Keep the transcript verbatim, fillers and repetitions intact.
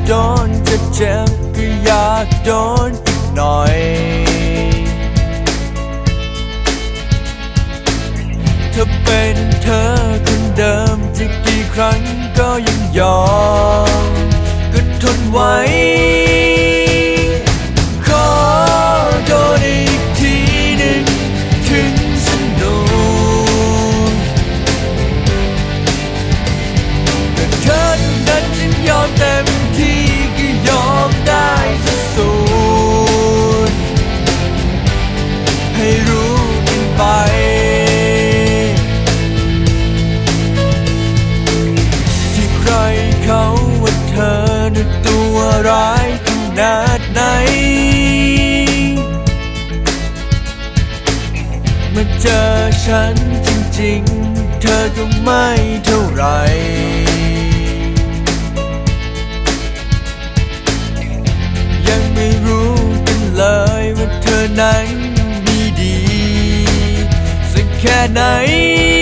โดนจะเจ็บก็อยากโดนอีกหน่อยถ้าเป็นเธอคนเดิมจะกี่ครั้งก็ยังยอมก็ทนไว้ขอโดนอีกทีหนึ่งถึงสนุกแต่เธอนั้นฉันยอมเต็มที่ก็ยอมได้สักสุดให้รู้กันไปที่ใครเขาว่าเธอนั้นตัวร้ายขนาดไหนมาเจอฉันจริงๆเธอก็ไม่เท่าไรยังไม่รู้กันเลยว่าเธอนั้นมีดีสักแค่ไหน